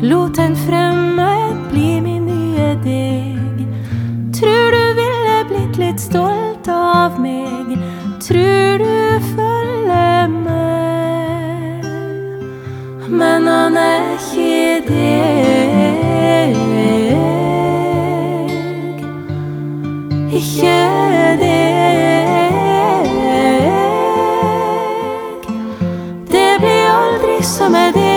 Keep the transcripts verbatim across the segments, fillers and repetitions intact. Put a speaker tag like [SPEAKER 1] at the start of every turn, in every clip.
[SPEAKER 1] lot en fremmed bli min nye deg. Tror du ville blitt litt stolt av meg, tror du følger med, men han er ikke deg, ikke deg. Det blir aldri som er deg.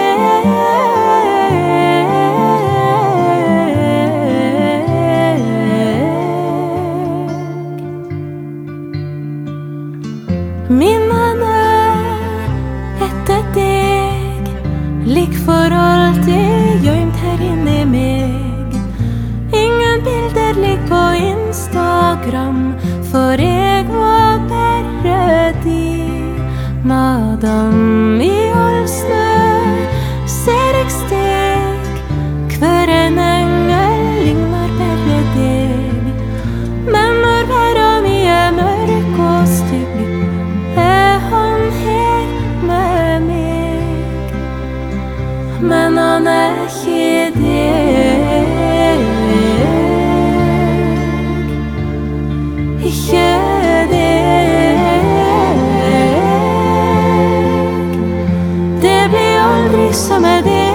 [SPEAKER 1] Minnene etter deg ligger for alltid gjemt her inne i meg. Ingen bilder ligger på Instagram, for jeg var bare di. Madam, i all snø ser jeg steg, hver en engel ligner bare deg. Men når verden mi er mørk og stygg, er han her med meg, men han er ikke deg, ikke deg. Det blir aldri som er deg,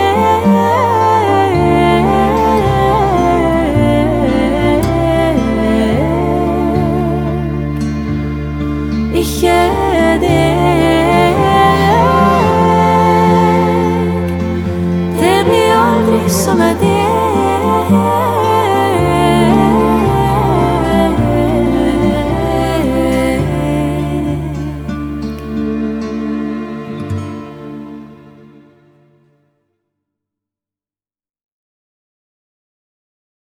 [SPEAKER 1] ikke deg. Det blir aldri som er deg.